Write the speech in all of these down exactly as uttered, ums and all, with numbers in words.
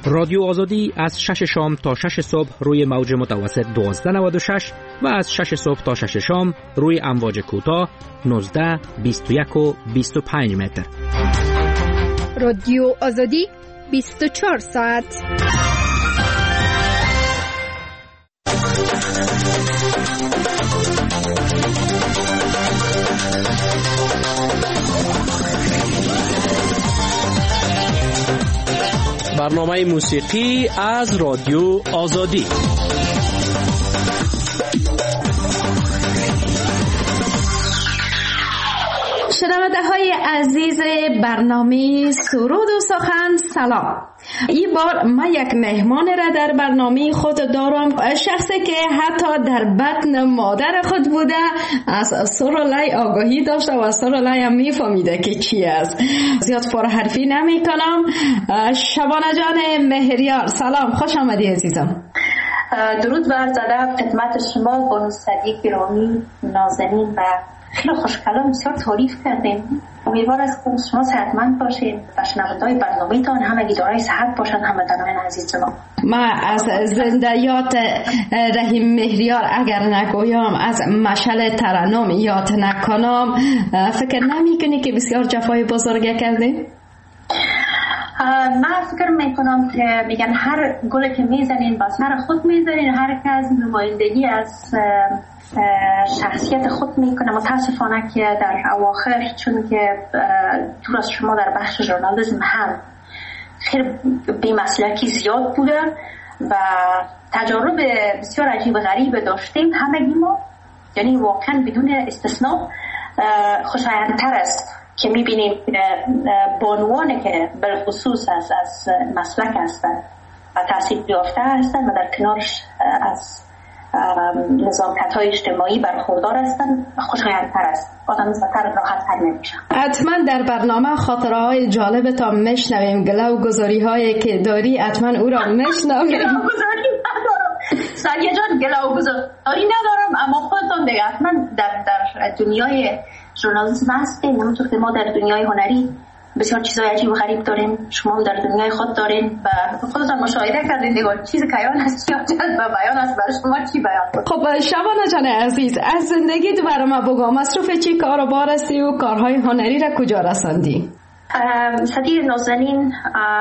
رادیو آزادی از شش شام تا شش صبح روی موج متوسط دوازده نود و شش و از شش صبح تا شش شام روی امواج کوتاه نوزده، بیست و یک و بیست و پنج متر. رادیو آزادی بیست و چهار ساعت. برنامه موسیقی از رادیو آزادی. شنونده های عزیز برنامه سرود و سخن، سلام. این بار ما یک مهمان را در برنامه خود دارم، شخصی که حتی در بطن مادر خود بوده از سرولای آگاهی داشته و سرولای هم میفهمیده که چی است. زیاد پرحرفی نمی کنم. شبانه جان مهریار، سلام، خوش آمدی عزیزم. درود بر زده خدمت شما بانو صدیق گرامی نازنین و خیلی خوشکلام، بسیار تعریف کردیم. امیدوار هستم شما صحتمند باشید و شنونده‌های برنامه‌تان همگی دارای صحت باشند. هموطنان عزیز جناب، ما از زندیات رحیم مهریار اگر نگویم، از مشعل ترنم یاد نکنم، فکر نمی‌کنی که بسیار جفای بزرگ کردی؟ من فکر میکنم که میگن هر گل که میزنین با سر خود میزنین، هر کس نمایندگی از شخصیت خود میکنه. متاسفانه که در اواخر، چون که دور از شما در بخش ژورنالیسم هم خیلی بی‌مسلکی زیاد بوده و تجارب بسیار عجیب و غریب داشتیم همگی ما، یعنی واقعا بدون استثناء خوشایندتر است که میبینیم بانوانی که بالخصوص از, از مسلک هستند و تحصیل یافته هستند و در کنارش از نزاکت‌های اجتماعی برخوردار هستند، خوشایندتر است، آدم زیادتر راحت‌تر نمیشه. حتما در برنامه خاطره‌های جالب تا میشنویم، گله و گذاری‌هایی که داری حتما او را میشنویم. گله و گذاری ندارم سریع جان، گله و گذاری ندارم، اما خودتون دیگه حتما در, در دنیای ژورنالیسم هستین، همونطور که ما در دنیای هنری بسیار چیزای عجیب و غریب داریم، شما در دنیای خود دارین و خودتون مشاهده کردین دیگه چیز کیان هست یا جلب و بیان است. برای شما چی بیان بود؟ خب شبانه جان عزیز، از زندگی تو برام بگو، مصروف چی کار و بار هستی و کارهای هنری را کجا رساندی؟ صدیق نازنین،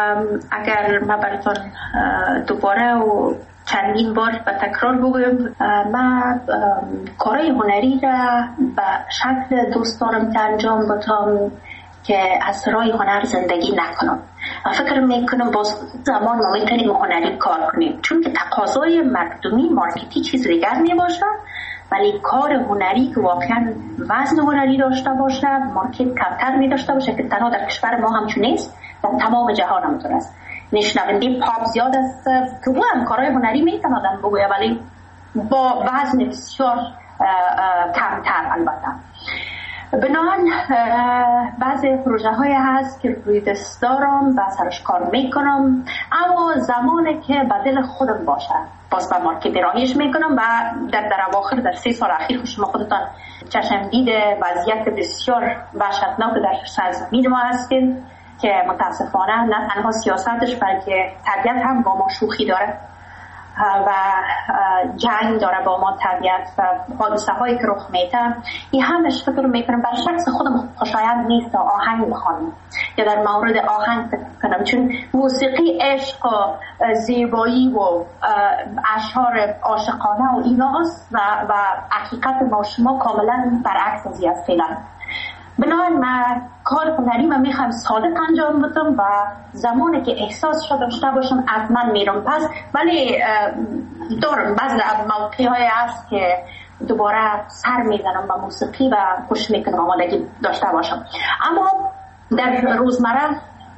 اگر ما براتون دوباره و چندین بار به تکرار بگویم، من کارهای هنری را به شکل دوست دارم که انجام بدم که از راه هنر زندگی نکنم. من فکر میکنم باز زمان ما میتونیم هنری کار کنیم، چون که تقاضای مردمی مارکتی چیز دیگر میباشه، ولی کار هنری که واقعا وزن هنری داشته باشه، مارکت کمتر میداشته باشه که تنها در کشور ما همچون نیست، در تمام جهان همونطور است. نشنونده پاپ زیاد است که او هم کارهای هنری میتونادن بگویه، ولی با وزن بسیار کمتر. البته بنابراین بعضی پروژه های هست که روی دست دارم و سرش کار میکنم، اما زمانی که به دل خودم باشه باز به مارکت راهیش میکنم و در در اواخر در سه سال اخیر شما خودتان چشم دیده وضعیت بسیار وحشتناک در سرزمین ما هستید که متاسفانه نه تنها سیاستش بلکه طبیعت هم با ما شوخی داره و جنگ داره با ما طبیعت و حادثه هایی که رخ میده. این همش فکر میکنم بر شخص خودم خوشایند نیست آهنگ بخوانم یا در مورد آهنگ فکر کنم، چون موسیقی عشق و زیبایی و اشعار عاشقانه و ایناست و و حقیقت ما شما کاملا برعکس از این فعلا. بنابراین من کار هنری من میخوام صادق انجام بدم و زمانی که احساس شده داشته باشم حتما میرم پس، ولی دارم بعضی موقعی های هست که دوباره سر میزنم به موسیقی و خوش میکنم آمادگی داشته باشم. اما در روزمره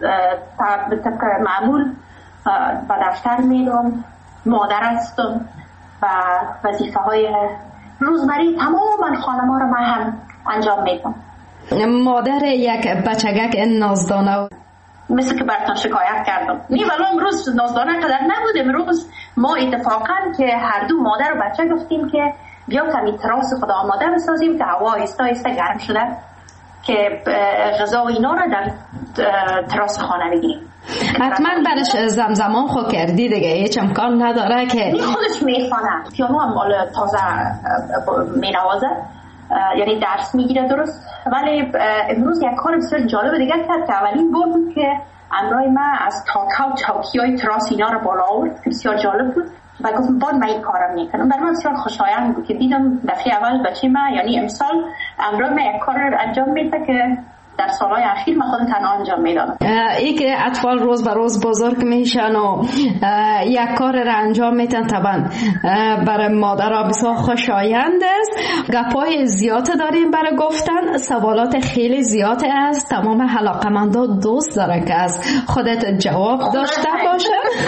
به طبق معمول به دفتر میرم، مادر هستم و وظیفه های روزمره تمام خانما رو من هم انجام میدم. مادر یک بچگک نازدانه، مثل که براتون شکایت کردم نی ولی امروز نازدانه قدر نبود. امروز ما اتفاقا که هر دو مادر و بچه گفتیم که بیا کمی تراس خود آماده بسازیم که هوا آهسته آهسته گرم شده که غذا و اینا رو در تراس خانه بگیریم. حتما برش زمزمان خو کردی دیگه، هیچ امکان نداره که خودش میخوانه. پیانو هم مال تازه مینوازه، یعنی درس میگیره درست. ولی امروز یک کار بسیار جالب دیگه کرد که اولین بار بود که امرای من از تاکا و چوکیای تراس اینا رو بالا آورد، بسیار جالب بود و گفتم بعد من این کارم میکنم. برای من بسیار خوشایند بود که دیدم دفعه اول بچه من، یعنی امسال امرای من یک کار رو انجام میده که در سالهای اخیر من خودم تنها انجام میدادم. ای که اطفال روز به روز بزرگ میشن و یک کار را انجام میتن، طبعا برای مادرها بسیار خوشایند است. گپای زیاد داریم برای گفتن، سوالات خیلی زیاد است. تمام علاقه‌مندا دوست دارن که از خودت جواب داشته باشن.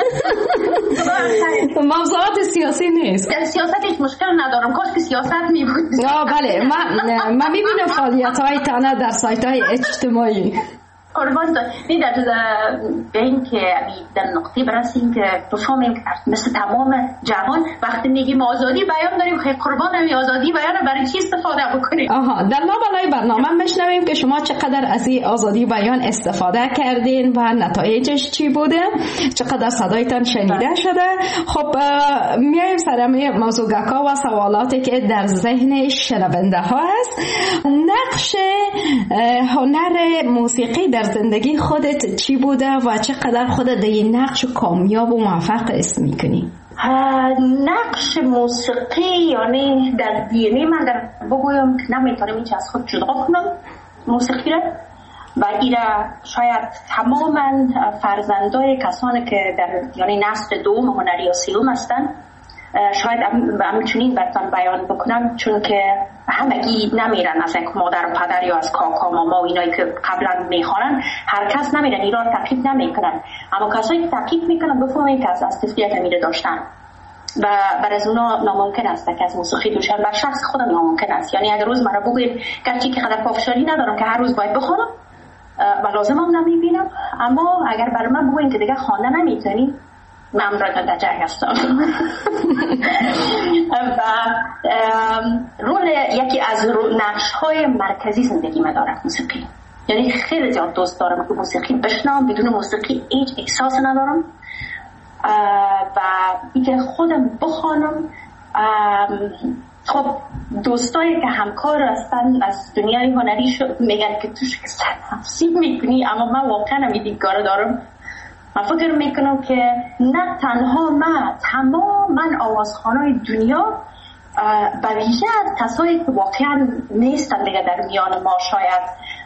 موضوعات سیاسی نیست. در سیاست هیچ مشکل ندارم، کاش که سیاست می بود. آه بله، من من میبینم فعالیت‌های تنه در سایت‌های اجتماعی. قربان دارم. می در به این که در نقطه برسیم که بفهمیم که مثل تمام جهان وقتی میگیم آزادی بیان داریم، خیلی قربان همین آزادی بیان برای چی استفاده بکنیم. آها، در لابلای برنامه میشنویم که شما چقدر از این آزادی بیان استفاده کردین و نتایجش چی بوده، چقدر صدایتان شنیده شده. خب میایم سر موضوع گکا و سوالاتی که در ذهن شنونده ها هست. نقش هنر موسیقی در زندگی خودت چی بوده و چقدر خودت در این نقش کامیاب و موفق است میکنی؟ نقش موسیقی یعنی در دی‌ان‌ای من در بگویم که نمیتونم این از خود جدا کنم موسیقی را، و ایرا شاید تماما فرزندای کسانی که در یعنی نسل دوم هنری یا سیوم هستن شاید همچنین براتون بیان بکنم، چون که همگی نمیرن از یک مادر و پدر یا از کاکا ماما و اینایی که قبلا میخوانن، هر کس نمیرن ایران تقلید نمیکنن، اما کسایی که تقلید میکنن بفهمین که از از طفلیت میره داشتن و برای از اونا ناممکن است که از موسیقی دوشن. بر شخص خودم ناممکن است. یعنی اگر روز مرا بگوید گرچه که قدر پافشاری ندارم که هر روز باید بخوانم و لازم هم نمیبینم، اما اگر برای من بگوین که دیگه خوانده نمیتونی، من را در جنگ هستم. و رول یکی از نقش های مرکزی زندگی من داره موسیقی. یعنی خیلی زیاد دوست دارم که موسیقی بشنوم، بدون موسیقی هیچ احساس ندارم. و اینکه خودم بخوانم، خب دوستایی که همکار هستن از دنیای هنری میگن که توش که سرنفسی میکنی، اما من واقعا این دیدگاه دارم. من فکر میکنم که نه تنها من، تمام من آوازخوانای دنیا به ویژه از کسایی که واقعا نیستن دیگه در میان ما، شاید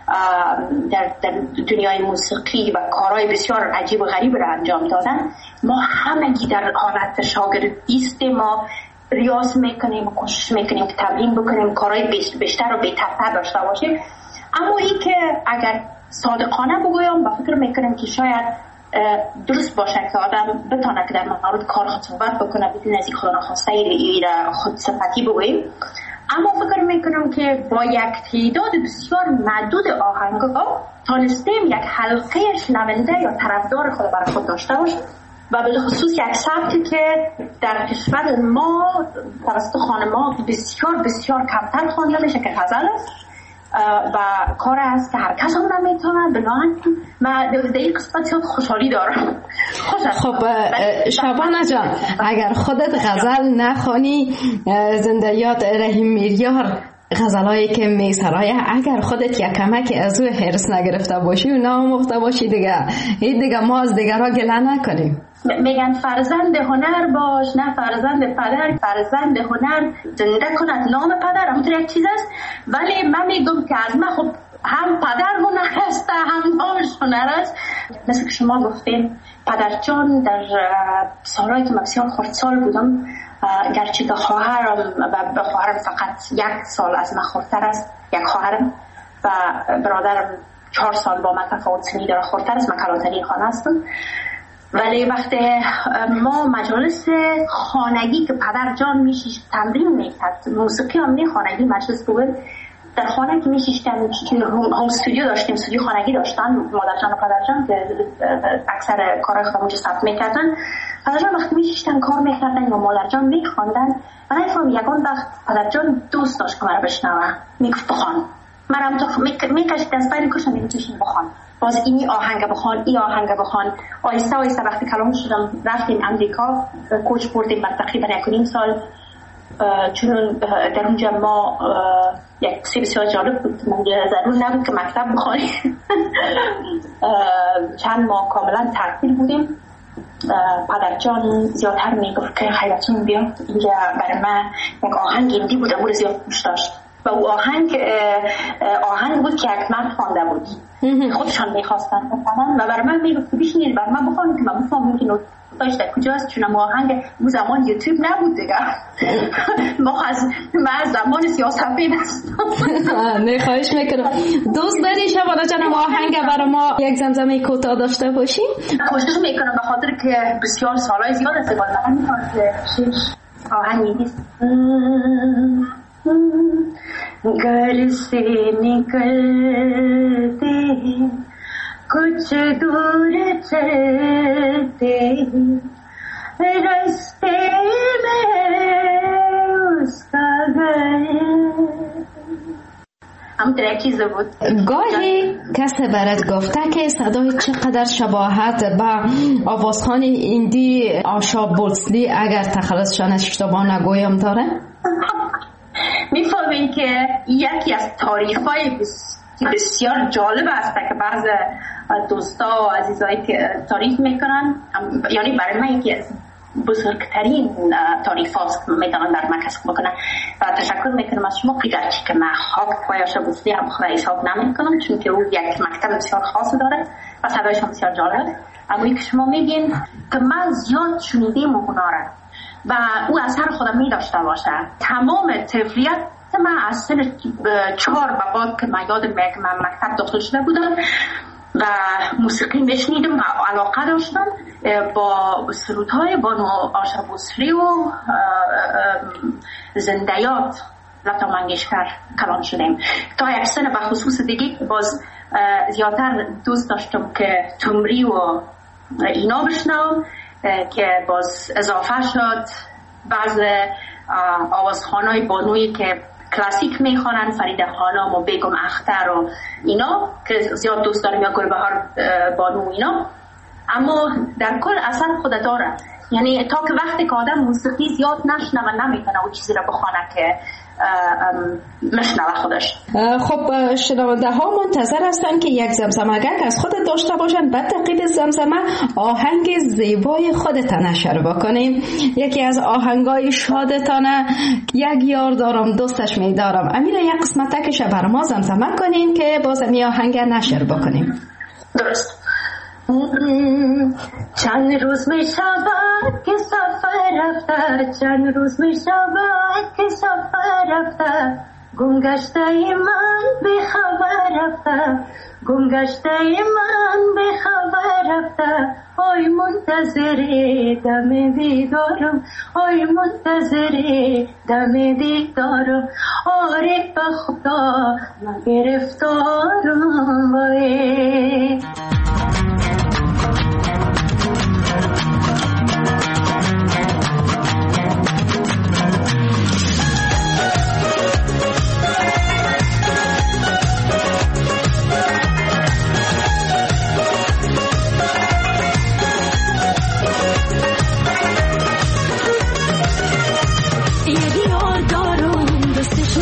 در, در دنیای موسیقی و کارهای بسیار عجیب و غریب را انجام دادن، ما همگی در حالت شاگردی هستیم. ما ریاض میکنیم و کوشش میکنیم که تمرین بکنیم، کارهای بیشتر و بهتر داشته باشیم. اما این که اگر صادقانه بگویم، با فکر میکنم که شاید درست باشه که آدم بتونه که در مورد کار خود صحبت بکنه بدون از این خدا نخواسته ای را خود صفتی بگویم. اما فکر میکنم که با یک تعداد بسیار محدود آهنگ‌ها تانستیم یک حلقه شنونده یا طرفدار خود برای خود داشته باشیم، و به خصوص یک سبکی که در کشور ما توسط خانم‌ها بسیار بسیار کمتر خوانده میشه که غزل است و کار است که هر کس هم نمیتونه. بنابراین من در این قسمت خوشحالی دارم. خب شبانه جان، اگر خودت غزل نخوانی، زنده یاد رحیم میریار غزلایی که میسرای، اگر خودت یک کمک از او حرص نگرفته باشی و ناموخته باشی دیگه این دیگه ما از دیگرها گله نکنیم. میگن فرزند هنر باش، نه فرزند پدر. فرزند هنر زنده کند نام پدر، همونطور یک چیز است. ولی من میگم که از من خب هم پدر هنر است هم نامش هنر است. مثل که شما گفتیم پدر جان در سالهایی که من بسیار خردسال بودم، گرچه که خواهرم و به خواهرم فقط یک سال از من خردتر است، یک خواهرم، و برادرم چهار سال با من تفاوت سنی داره، خردتر است. من کلانتری خانه هستم. ولی وقتی ما مجالس خانگی که پدر جان میشیش تمرین میکرد، موسیقی هم نه خانگی مجلس بود، در خانه که میشیشتن که هم استودیو داشتیم، استودیو خانگی داشتن مادر جان و پدر جان که اکثر کارهای خودم اونجا ثبت میکردن. پدر جان وقتی میشیشتن کار میکردن و مادر جان میخواندن، من نفهم یکان وقت پدر جان دوست داشت که مرا بشنوه، میگفت بخوان. منم تو میکشید از بین کشم میکشید بخوان باز اینی آهنگ بخوان ای آهنگ بخوان. آیسته آیسته وقتی کلام شدم رفتیم امریکا، کوچ بردیم بر تقریبا یک و نیم سال، چون در اونجا ما یک سی بسیار جالب بود، من ضرور نبود که مکتب بخوانیم. چند ماه کاملا تعطیل بودیم. پدرجان زیادتر میگفت که خیلیتون بیا اینجا برای من یک آهنگ هندی بود، امور زیاد دوست داشت و او آهنگ آهنگ بود که یک مرد خوانده بود، خودشان میخواستن بخوانن و برای من میگفت بشینید برای من بخوانید که من بفهمم که نوت داشته کجاست، چون ما آهنگ اون زمان یوتیوب نبود دیگه. ما از ما از زمان سیاه‌سفید هستم. نه خواهش میکنم دوست داری شبانه جانم آهنگ برای ما یک زمزمه کوتاه داشته باشیم؟ کوشش میکنم به خاطر که بسیار سالهای زیاد است باید من میکنم که شش آهنگی نیست. घर से निकलते हैं कुछ दूर चलते हैं रास्ते में उसका घर هم در چیز بود. گاهی کسی برات گفته که صدای چقدر شباهت با آوازخوان هندی آشا بولسلی اگر تخلصشان اشتباه نگویم داره؟ میفهمین که یکی از تعریف‌های بسیار جالب است که بعض دوستا و عزیزایی که تعریف میکنن، یعنی برای من یکی از بزرگترین تعریف هاست که میتونن در من کسب بکنن و تشکر میکنم از شما گرچه که من خاک پای آشا بولسلی هم خود حساب نمیکنم چون که او یک مکتب بسیار خاص داره و صدایش هم بسیار جالب، اما این که شما میگین که من زیاد شنیدیم اونا را و او اثر خودم می داشته باشه. تمام طفلیت من از سن چهار به بعد که من یادم میاد که من مکتب داخل شده بودم و موسیقی میشنیدم و علاقه داشتم با سرودهای بانو آشا بولسلی و زندیات لتا منگشکر کلام شدیم. تا یک سن به خصوص دیگه باز زیادتر دوست داشتم که تمری و اینا بشنم که باز اضافه شد بعض آوازخوانای بانویی که کلاسیک میخوانن، فرید خانم و بیگم اختر و اینا که زیاد دوست دارم یا گلبهار بانو اینا، اما در کل اثر خود داره. یعنی تا که وقتی که آدم موسیقی زیاد نشنوه نمیتونه و چیزی را بخوانه که مشنوه خودش. خب شنونده ها منتظر هستن که یک زمزمه‌گک از خودت داشته باشن، بعد تقیید زمزمه آهنگ زیبای خودت نشر بکنیم. یکی از آهنگای شادتانه یک یار دارم دوستش میدارم، امیره یک قسمتکش بر ما زمزمه کنیم که باز می آهنگ نشر بکنیم. درست. چند روز می شود که سفر رفته، چند روز می شود که سفر رفته، گم گشته من به خبر رفته، گم گشته من به خبر رفته. آی منتظر دم دیدارم، آی منتظر دم دیدارم، آره به خدا من گرفتارم وای.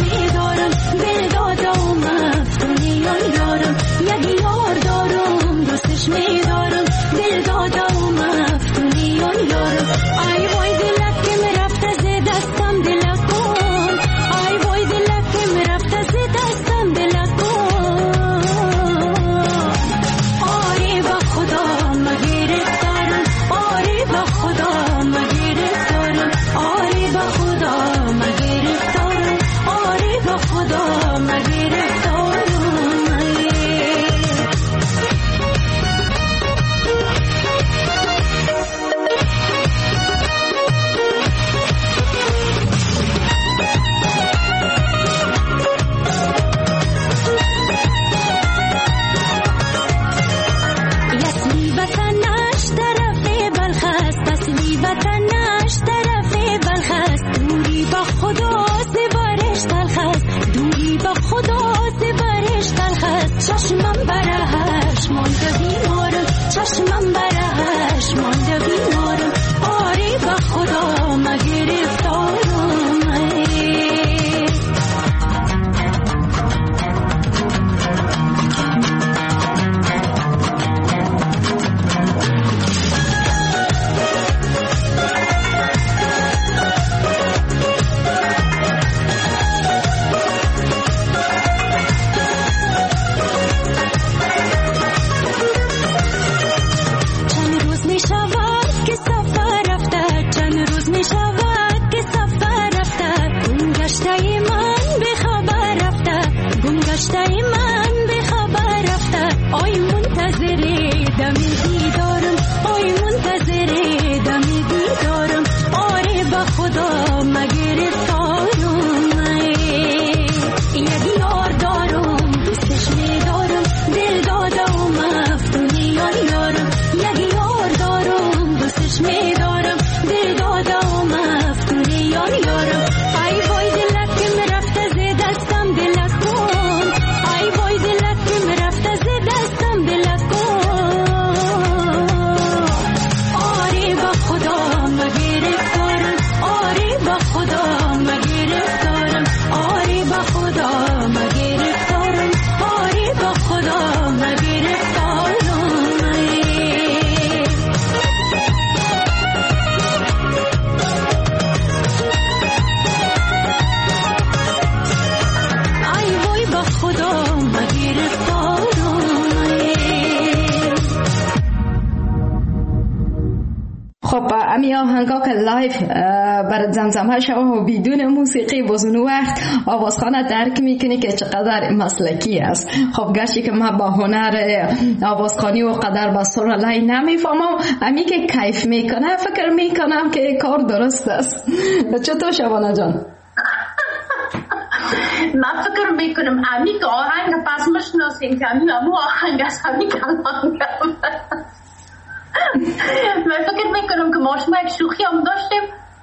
یکی یار دارم خب امی آهنگا که لایف برای زمزمه شو و بدون موسیقی بازون وقت آوازخانه درک میکنی که چقدر مسلکی است. خب گرچه که من با هنر آوازخانی و قدر با سر لای نمیفهمم، امی که کیف میکنه فکر میکنم که کار درست است. چطور شبانه جان؟ من فکر میکنم امی که آهنگ پس مشناسیم که امی امو آهنگ است، امی کلام من فکر میکنم که ما شما یک شوخی هم داشتیم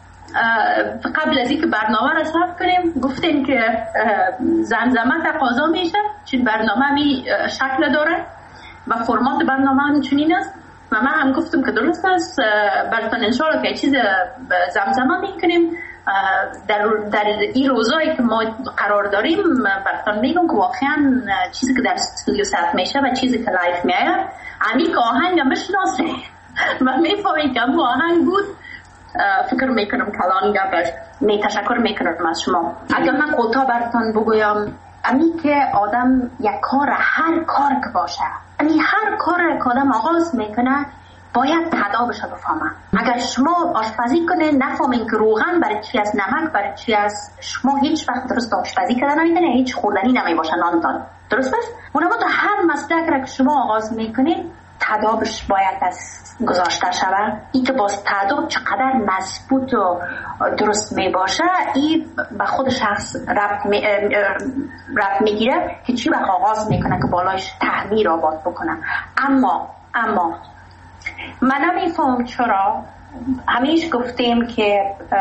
قبل از اینکه برنامه را ثبت کنیم، گفتیم که زمزمه تقاضا میشه چون برنامه می شکل داره و فرمات برنامه هم چنین است و من هم گفتم که درست است براتون انشاءالله که چیز زمزمه میکنیم در در این روزایی که ما قرار داریم. براتون میگم که واقعا چیزی که در استودیو ثبت میشه و چیزی که لایف میاد امی که آهنگ میشناسه و میفهمی که امو آهنگ بود. فکر میکنم کلان گپش می تشکر میکنم از شما. اگر من کوتاه براتون بگویم، امی که آدم یک کار، هر کار که باشه، امی هر کار که آدم آغاز میکنه باید تدابش رو بفهمه. اگر شما آشپزی کنه نفهمین که روغن برای چی است، نمک برای چی است، شما هیچ وقت درست آشپزی کردن نمیدونه، هیچ خوردنی نمیباشه نانتان. درست است؟ اونم تو هر مسلک را که شما آغاز میکنید تدابش باید از گذاشته شود. این که باز تداب چقدر مضبوط و درست می باشه این به خود شخص ربط می ربط میگیره که چی وقت آغاز میکنه که بالایش تعمیر آباد بکنه. اما اما من نمیفهم چرا همیشه گفتیم که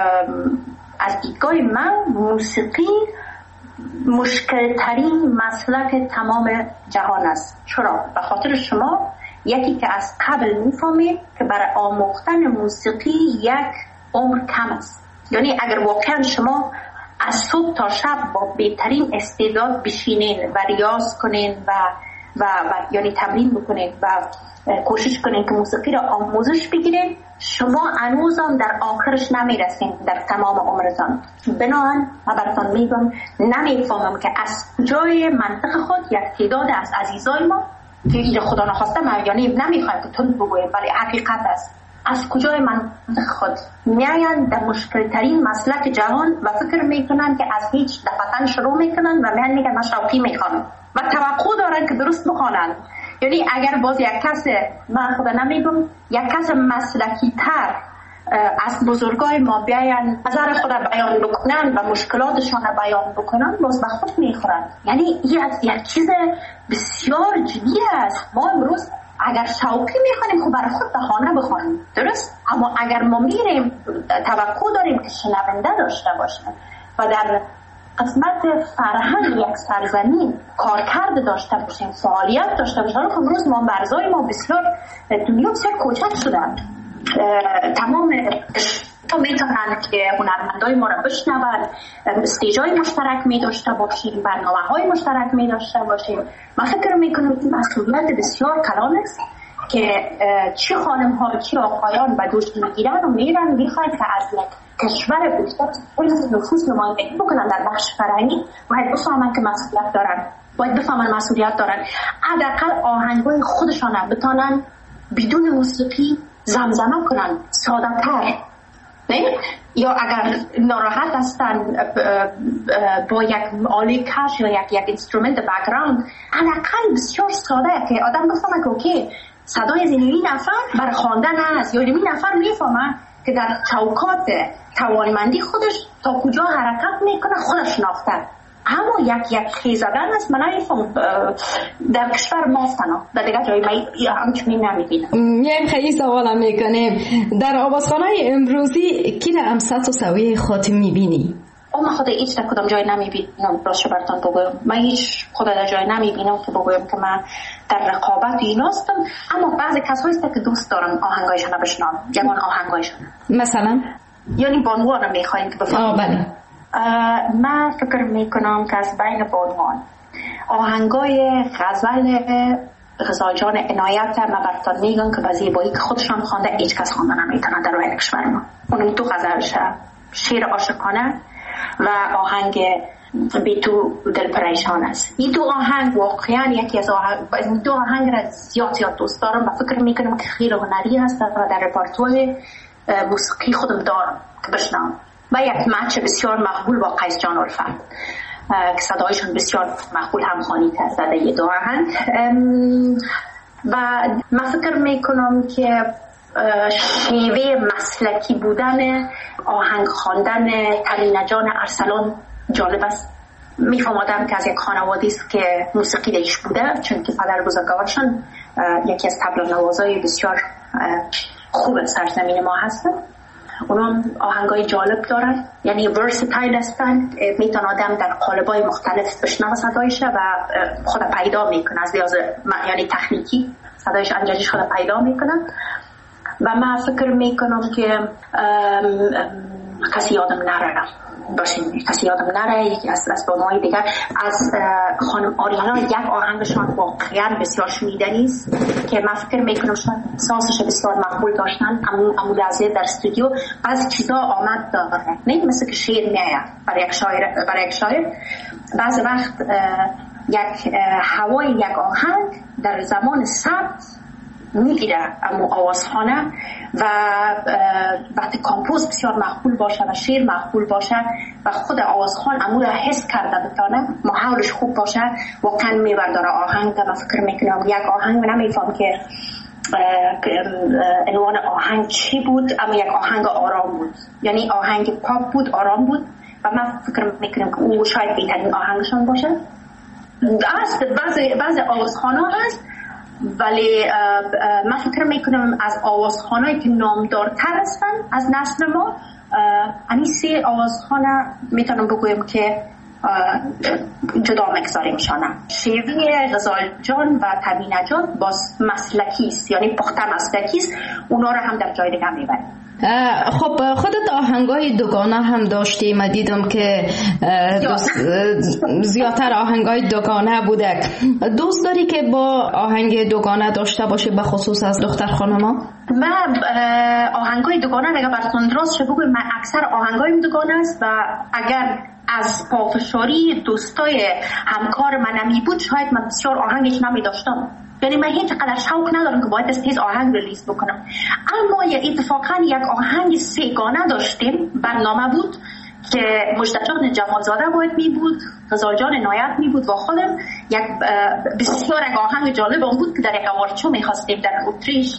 از دیدگاه من موسیقی مشکل ترین مسلک تمام جهان است. چرا؟ به خاطر شما یکی که از قبل میفهمید که برای آموختن موسیقی یک عمر کم است. یعنی اگر واقعا شما از صبح تا شب با بهترین استعداد بشینین و ریاض کنین و و, و یعنی تمرین بکنین و کوشش کنین که موسیقی را آموزش بگیرین، شما هنوزم در آخرش نمیرسین در تمام عمرتان. بنابراین من براتون میگم نمیفهمم که از کجای منطق خود یک تعداد از عزیزای ما که اینجا خدا نخواسته من یعنی نمیخوایم که تند بگویم ولی حقیقت است، از کجای منطق خود میاین در مشکل ترین مسلک جهان و فکر میکنن که از هیچ دفتن شروع میکنن و میان میگن من شوقی میخوانم و توقع دارن که درست بخوانن. یعنی اگر باز یک کس، من خدا نمیگم، یک کس مسلکی تر از بزرگای ما بیاین نظر خود بیان بکنن و مشکلاتشان بیان بکنن باز به خود میخورن. یعنی این یک چیز بسیار جدی است. ما امروز اگر شوقی میخوانیم خب برای خود بخانه بخوانیم، درست؟ اما اگر ما میریم توقع داریم که شنونده داشته باشیم و در قسمت فرهنگ یک سرزمین کارکرد داشته باشیم، فعالیت داشته باشیم. خب امروز ما برزای ما بسیار دنیا بسیار کوچک شدن. تمام تا میتونن که هنرمندای ما را بشنون، استیجای مشترک می داشته باشیم، برنامه های مشترک می داشته باشیم. من فکر میکنم این مسئولیت بسیار کلان است که چه خانم ها چه آقایان به دوش میگیرن و میرن میخواین که از یک کشور بیشتر از نفوس نمایندگی بکنن در بخش فرهنگی، باید بفهمن که مسئولیت دارن، باید بفهمن مسئولیت دارن. حداقل آهنگای خودشان بتونن بدون موسیقی زمزمه کنن، ساده تر. یا اگر ناراحت هستن با یک آله کش یا یک یک اینسترومنت بک‌گراند، حداقل بسیار ساده که آدم بفهمه که اوکی صدای از این نفر برای خواندن هست، یا این نفر میفهمه که در چوکات توانمندی خودش تا کجا حرکت میکنه خودش شناخته. اما یک یک خیزدن است. من نمیفهم در کشور ما افتنا در دیگه جایی من همچنین نمیبینم. میایم خیلی سوالم میکنیم در آوازخانه امروزی کی را امسط و سویه خود میبینی؟ او من خود هیچ در کدام جای نمیبینم. راستش براتون بگویم من هیچ خود در جای نمیبینم که بگویم که من در رقابت این هستم. اما بعضی کسایی هست که دوست دارم آهنگایشان بشنوم، جوان آهنگایشان. مثلا یعنی بانوان میخواین که بفهمم. بله. من فکر میکنم که از بین بانوان آهنگای غزل غزال جان عنایت من براتون میگم که با زیبایی که خودشان خوانده هیچ کس خوانده نمیتونه در روی کشور ما. اون دو غزلشه، شعر عاشقانه و آهنگ بی تو دل پریشان است. این دو آهنگ واقعا یکی از آهنگ این دو آهنگ را زیاد زیاد دوست دارم و فکر میکنم که خیلی هنری هست و در رپرتوار موسیقی خودم دارم که بشنم و یک مچ بسیار مقبول با قیس جان الفت که صدایشون بسیار مقبول همخوانی کرد صدای دو آهنگ. و من فکر میکنم که شیوه مسلکی بودن آهنگ خواندن ترینه جان ارسلان جالب است. میفهمادم که از یک خانوادی است که موسیقی دیش بوده، چون که پدر بزرگوارشان یکی از طبل نوازای بسیار خوب سرزمین ما هستن. اونا آهنگای جالب دارن، یعنی ورسیتایل هستن، میتونه آدم در قالب‌های مختلف بشنوه صدایش و خود پیدا میکنه از لحاظ یعنی تکنیکی صدایش انجاجش خود پیدا میکنه. و من فکر میکنم که کسی یادم نره باشین کسی یادم نره یکی از از بانوهای دیگر از خانم آریانا یک آهنگشان واقعا بسیار شنیدنی است که من فکر میکنم سازش بسیار مقبول داشتن. امو لحظه در استودیو از چیزا آمد داره، نه مثل که شعر میآید برای یک شاعر برای یک شاعر بعض وقت یک هوای یک آهنگ در زمان ثبت میگیره امو آوازخانه و وقتی کامپوز بسیار مقبول باشه و شعر مقبول باشه و خود آوازخان امو را حس کرده بتانه محاولش خوب باشه واقعا میبرداره آهنگ. من فکر میکنم یک آهنگ نمیفهم که عنوان آهنگ چی بود، اما یک آهنگ آرام بود، یعنی آهنگ پاپ بود، آرام بود و من فکر میکنم که او شاید بهترین آهنگشون باشه. است بعضی بعضی آوازخانه هست ولی من فکر میکنم از آوازخانه‌ای که نامدارتر هستن از نسل ما همین سه آوازخانه میتونم بگویم که جدا مگذاریمشانه. شیوه غزال جان و تبینه جان باز مسلکی است، یعنی پخته مسلکی است، اونا رو هم در جای دیگه میبریم. خب خودت آهنگای دوگانه هم داشتی، من دیدم که زیادتر آهنگای دوگانه بوده. دوست داری که با آهنگ دوگانه داشته باشی به خصوص از دختر خانما؟ من آهنگای دوگانه اگر براتون درست شه بگویم من اکثر آهنگای دوگانه است و اگر از پافشاری دوستای همکار من نمی بود شاید من بسیار آهنگش نمی داشتم، یعنی من هیچ قدر شوق ندارم که باید از تیز آهنگ ریلیز بکنم. اما اتفاقا یک آهنگ سه‌گانه داشتیم، برنامه بود که مجد جان جمالزاده باید می بود، غزال جان عنایت می بود و خودم یک بسیار یک آهنگ جالب اون بود که در یک آوارچو می خواستیم در اتریش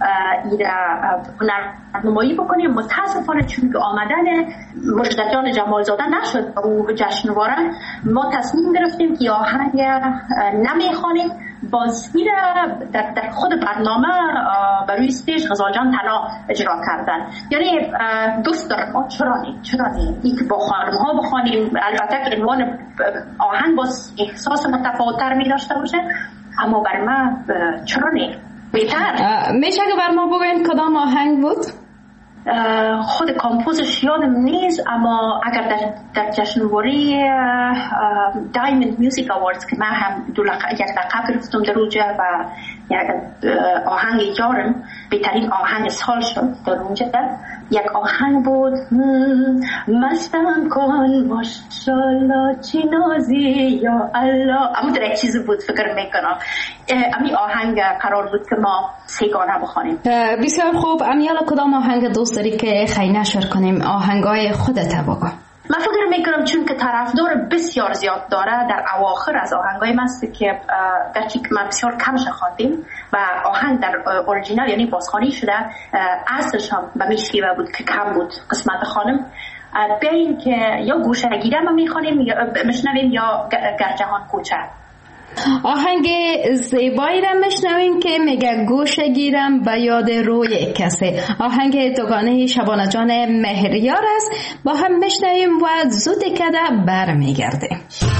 هنر نمایی بکنیم. متاسفانه چون که آمدن مجد جان جمالزاده نشد او جشنواره، ما تصمیم گرفتیم که آهنگ نمیخوانیم، باز میره در, در خود برنامه بروی استیج غزال جان تنها اجرا کردن. یعنی دوست دارم چرا نه چرا نه این که با خانم ها بخوانیم، البته که عنوان آهنگ باز احساس متفاوت‌تر می داشته باشه، اما برای من چرا نه بهتر. میشه که بر ما بگوین کدام آهنگ بود؟ خود کامپوزش یادم نیست، اما اگر در, در جشنواره دایموند میوزیک آواردز که من هم دو لقب یک لقب گرفتم در اونجا و آهنگ یارم بهترین آهنگ سال شد در اونجا، یک آهنگ بود مستم کن ماشالله چی نازی یا الله، اما در یک چیز بود فکر میکنم امی آهنگ قرار بود که ما سه‌گانه بخوانیم. بسیار خوب. امیالا کدام آهنگ دوست داری که خیلی نشر کنیم؟ آهنگای خودت بگو. من فکر میکنم چون که طرفدار بسیار زیاد داره در اواخر از آهنگای ماست که گرچه که من بسیار کمش خواندیم و آهنگ در اورجینال یعنی بازخوانی شده اصلش هم به میشکیوه بود که کم بود قسمت خانم، بیاییم که یا گوشه گیرم هم میخوانیم یا مشنویم یا گرجهان کوچه. آهنگ زیبایی را مشنویم که میگه گوشه گیرم به یاد روی کسی. آهنگ دوگانه شبانه جان مهریار است، با هم مشنویم و زود کده بر میگردیم.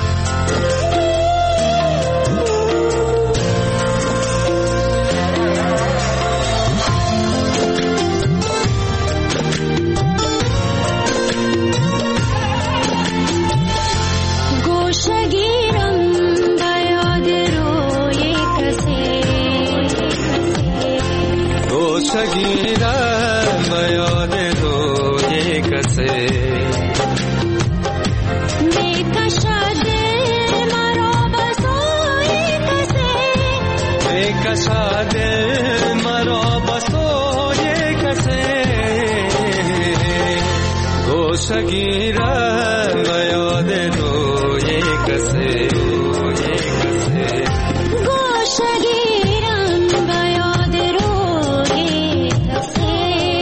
شگیرم به یاد روی کسی میکشد مرا به سوی کسی میکشد مرا به سوی کسی گوشه گیرم به یاد روی کسی گوشه گیرم به یاد روی کسی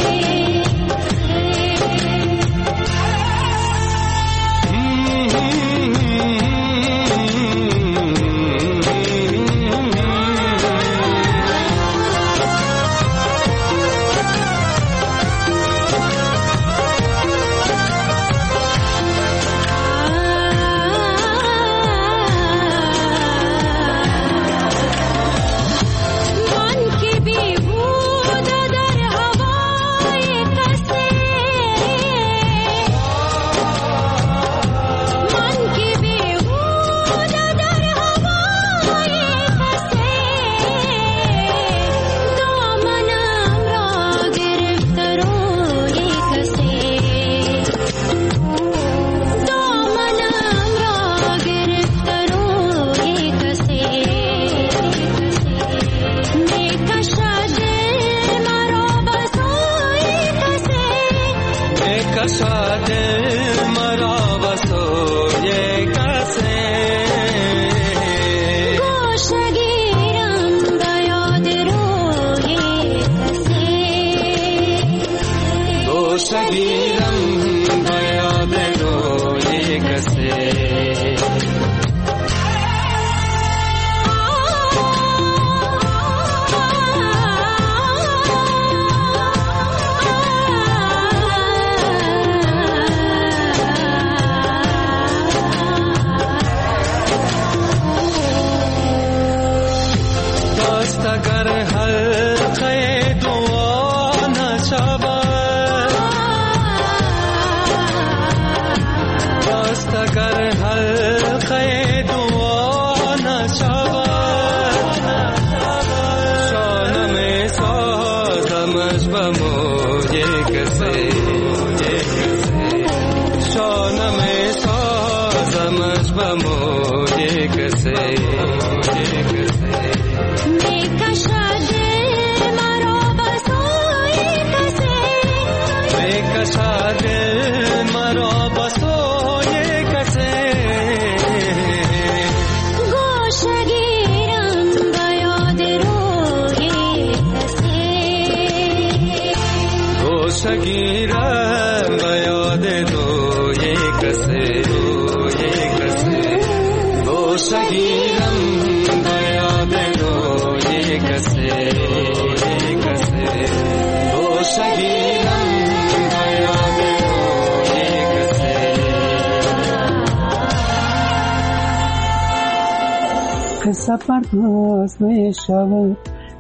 قصه پرداز می شود،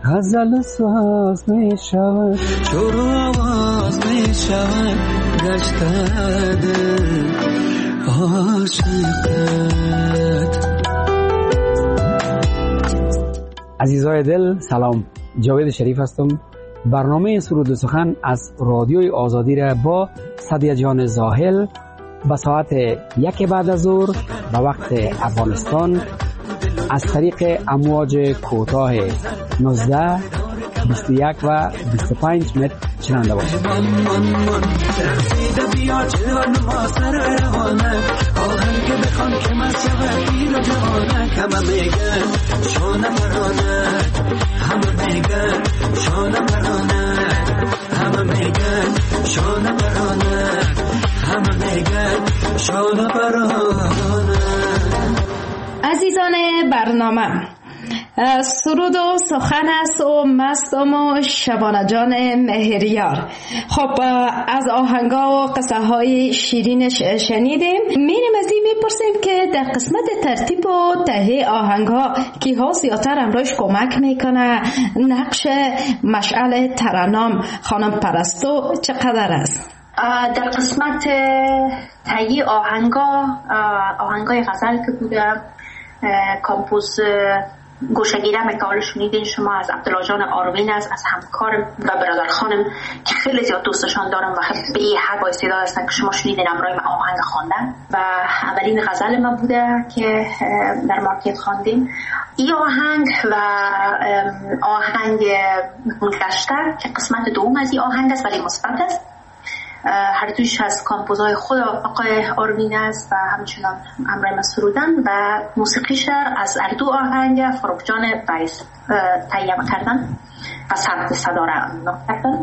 غزل ساز می شود، شروع آواز می شود، گشت دل عاشقت. عزیزای دل سلام، جاوید شریف هستم. برنامه سرود و سخن از رادیوی آزادی را با صدیه جان زاهل به ساعت یک بعد از ظهر به وقت افغانستان از طریق امواج کوتاه نوزده، بیست و یک و بیست و پنج متر شنونده باشید. عزیزان برنامه، سرود و سخن است و مستم و شبانه جان مهریار. خب از آهنگا و قصه های شیرینش شنیدیم. میریم از این میپرسیم که در قسمت ترتیب و تهیه آهنگا کی ها زیادتر امروز کمک میکنه؟ نقش مشعل ترنم خانم پرستو چقدر است؟ در قسمت تهیه آهنگا آهنگای غزل که بوده، کامپوز گوشه‌گیرم که حالا شنیدین شما از عبدالله جان آروین است، از همکارم و برادر خانم که خیلی زیاد دوستشان دارم و خیلی به این حد با استعداد هستن که شما شنیدین امروز من آهنگ خواندم و اولین غزل من بوده که در مارکت خواندیم. این آهنگ و آهنگ گذشته که قسمت دوم از این آهنگ است ولی مثبت است هر دویش از کامپوزهای خود آقای آرمین است و همچنان امرای ما سرودن و موسیقیش از هر دو آهنگ فروخجان ویس تهیه کردن و ثبت صدا را امضا کردن.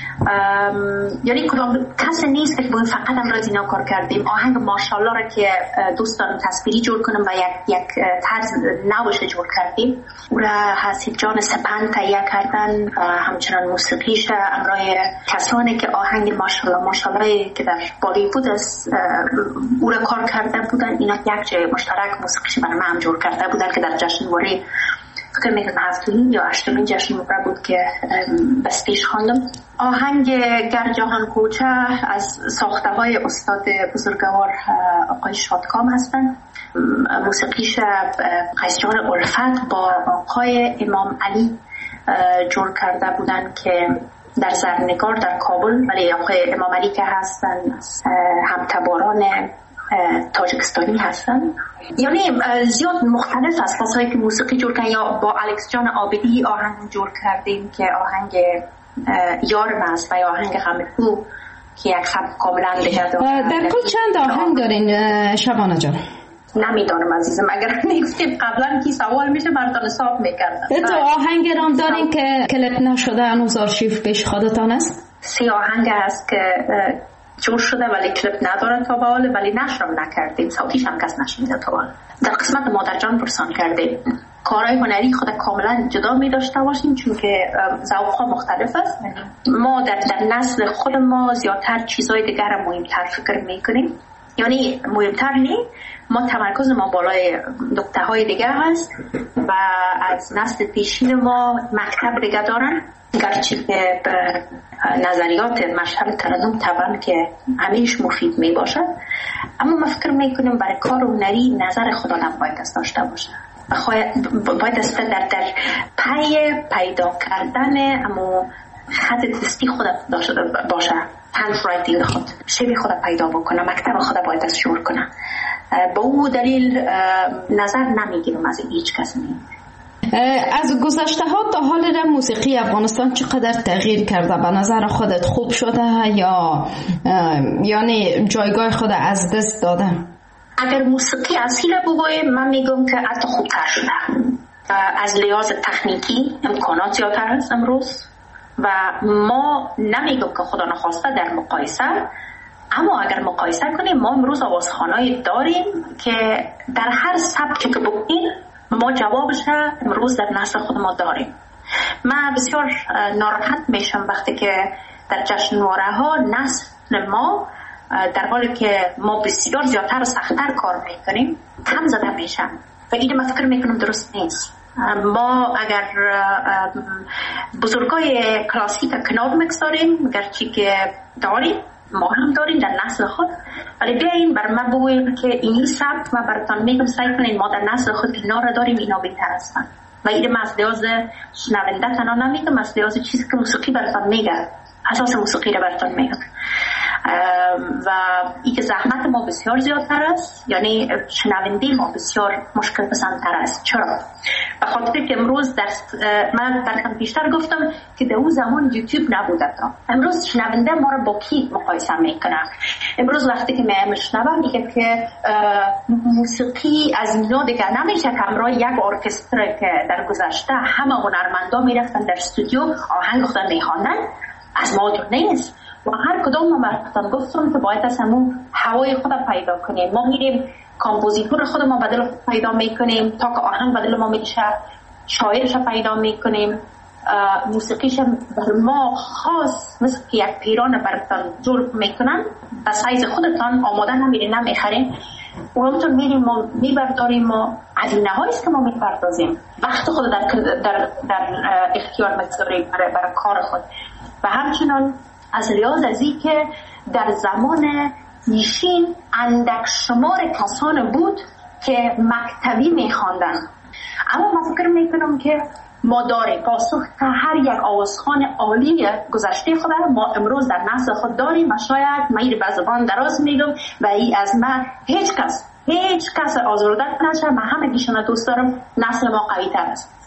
یعنی کدام کسی نیست که باید فقط امروز اینا کار کردیم. آهنگ ماشاءالله را که دوستان تصویری جور کنم و یک یک طرز نوش جور کردیم، او را حسیب جان سپند تهیه کردن و همچنان موسیقیش امروز کسانی که آهنگ ماشاءالله ماشاءالله که در بالیوود است او را کار کرده بودن، اینا یک جای مشترک موسیقیش برای من جور کرده بودن که در جشنواره فکر میکنم هفتمین یا هشتمین جشنواره بود که بستیش خواندم. آهنگ گر جهان کوچه از ساخته های استاد بزرگوار آقای شادکام هستند. موسیقیش قیس جان الفت با آقای امام علی جور کرده بودن که در زرنگار در کابل، ولی آقای امام علی که هستن همتباران تاجیکستانی هستن. یعنی زیاد مختلف است کسایی که موسیقی جور کردن. یا با الکس جان عابدی آهنگ جور کردیم که آهنگ یارم است و یا آهنگ غم‌گو که یک سبک کاملا دیگه داره. در کل چند آهنگ دارین شبانه جان؟ نمیدانم عزیزم، اگر نگفتیم قبلا کی سوال میشه براتون حساب میکردم. تو آهنگ رام دارین که کلیپ نشده هنوز آرشیو پیش خودتان است؟ سی آهنگ است که جور شده ولی کلیپ نداره تا به حال، ولی نشرم نکردیم، صوتیش هم کس نشنیده تا به حال. در قسمت مادر جان پرسان کردیم. کارهای هنری خود کاملا جدا می داشته باشیم چون که ذوق‌ها مختلف است. ما در در نسل خود ما زیادتر چیزهای دیگر را مهمتر فکر میکنیم. یعنی مهمتر نی، ما تمرکز ما بالای نکته های دیگه هست و از نسل پیشین ما مکتب دیگه دارن، گرچه که نظریات مشهد ترنم طبعا که همیش مفید می باشد، اما ما فکر میکنیم برای کار هنری نظر خدا هم باید از داشته باشه. باید است در در پی پیدا کردن اما خط دستی خود داشته باشه، هند رایتینگ خود شبیه خود پیدا بکنه، مکتب خود باید از شروع کنه. با او دلیل نظر نمیگیرم از هیچ کس نمیگیرم. از گذشته ها تا حال را موسیقی افغانستان چقدر تغییر کرده؟ به نظر خودت خوب شده یا یعنی جایگاه خود از دست داده؟ اگر موسیقی اصیل بگویم من میگم که حتی خوبتر شده. از لحاظ تکنیکی امکانات زیادتر هست امروز و ما نمیگم که خدا نخواسته در مقایسه، اما اگر مقایسه کنیم ما امروز آوازخوانایی داریم که در هر سبکی که بگیم ما جوابش امروز در نسل خود ما داریم. من بسیار ناراحت میشم وقتی که در جشنواره ها نسل ما در حالی که ما بسیار زیادتر و سختتر کار میکنیم کم زده میشن و این من فکر میکنم درست نیست. ما اگر بزرگای کلاسیک کنار میگذاریم، گرچه که داریم ما هم داریم در نسل خود، ولی بیاییم بر من بگویم که این سبک ما براتون میگم سعی کنیم ما در نسل خود اینا را داریم، اینا بهتر هستن و این ما از لحاظ شنونده تنها نمیگم، از لحاظ چیزی که موسیقی براتون میگه، اساس موسیقی را براتون میگم. و این که زحمت ما بسیار زیادتر است، یعنی شنونده ما بسیار مشکل پسندتر است. چرا؟ به خاطر که امروز در من برکم بیشتر گفتم که در اون زمان یوتیوب نبوده تا امروز شنونده ما را با کی مقایسه میکنه. امروز وقتی که من میشنوم میگه که موسیقی از اینا دیگه نمیشه که همراه یک ارکستر که در گذشته همه هنرمندا میرفتن در استودیو آهنگ خودن میخواندن، از ما جور نیست. و هر کدوم ما براتون گفتم که باید از همون هوای خود پیدا کنیم. ما میریم کامپوزیتور خود ما بدل پیدا میکنیم تا که آهنگ بدل ما میشه، شاعرش پیدا میکنیم، موسیقیش بر ما خاص مثل که یک پیران براتون جور میکنن به سایز خودتان آماده نمیرین نمیخرین، اونطور میریم ما میبرداریم، ما هزینه هاییست که ما میپردازیم، وقت خود در, در, در اختیار میگذاریم برای, برای کار خود. و همچنان از لحاظ از این که در زمان پیشین اندک شمار کسان بود که مکتبی میخواندن، اما من فکر میکنم که ما داریم پاسخ که هر یک آوازخوان عالی گذشته خود ما امروز در نسل خود داریم و شاید من این به زبان دراز میگم و این از من هیچ کس هیچ کس آزرده نشه، من همه گیشان دوست دارم، نسل ما قوی تر است.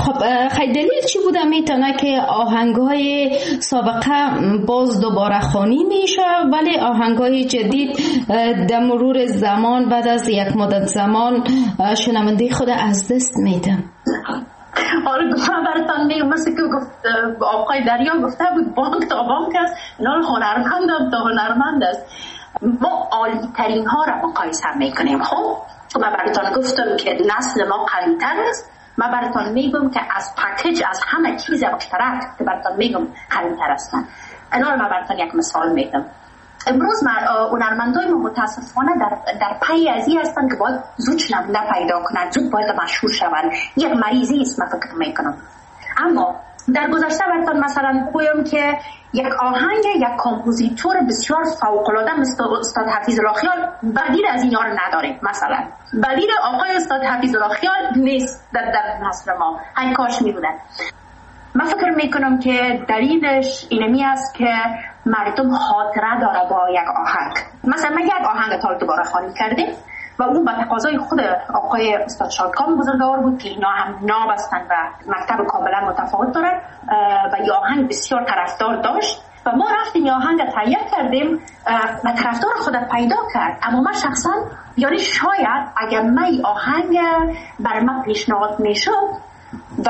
خب خیلی دلیل چی بوده میتونه که آهنگای سابقه باز دوباره خوانی میشه ولی آهنگای جدید در مرور زمان بعد از یک مدت زمان شنونده خود از دست میده؟ آره من براتون میگم مثل که گفت آقای دریا گفته بود بانک تا بانک است، اینا هنرمند تا هنرمند است. ما عالی ترین ها را مقایسه میکنیم. خب من براتون گفتم که نسل ما قوی تر است. من براتون میگم که از پکیج از همه چیز مشترک که براتون میگم قوی تر هستن. اینا رو من براتون یک مثال میگم. امروز هنرمندای ما متاسفانه در در پی از این هستن که باید زود شنونده پیدا کنند، زود باید مشهور شوند. یک مریضی است من فکر میکنم. اما در گذشته براتون مثلا بگویم که یک آهنگ یک کامپوزیتور بسیار فوق العاده مثل استاد حفیظ الله خیال بدیل از اینا رو نداریم. مثلا بدیل آقای استاد حفیظ الله خیال نیست در در نسل ما. های کاش میبودن. من فکر میکنم که دلیلش اینمی است که مردم خاطره داره با یک آهنگ. مثلا من یک آهنگ تا دوباره خوانی کردیم و اون به تقاضای خود آقای استاد شادکام بزرگوار بود که اینا هم ناب هستند و مکتب کاملا متفاوت دارن و این آهنگ بسیار طرفدار داشت و ما رفتیم آهنگ تهیه کردیم و طرفدار خودت پیدا کرد. اما من شخصا یعنی شاید اگر من آهنگ بر من پیشنهاد میشد و